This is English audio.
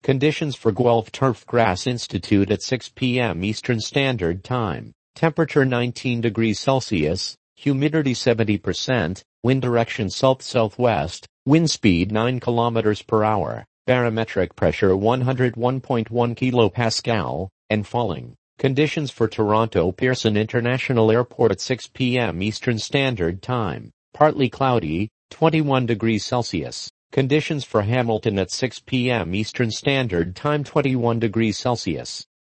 Conditions for Guelph Turfgrass Institute at 6 p.m. Eastern Standard Time. Temperature 19 degrees Celsius, humidity 70%, wind direction south-southwest, wind speed 9 kilometers per hour, barometric pressure 101.1 kilopascal, and falling. Conditions for Toronto Pearson International Airport at 6 p.m. Eastern Standard Time. Partly cloudy, 21 degrees Celsius. Conditions for Hamilton at 6 p.m. Eastern Standard Time 21 degrees Celsius.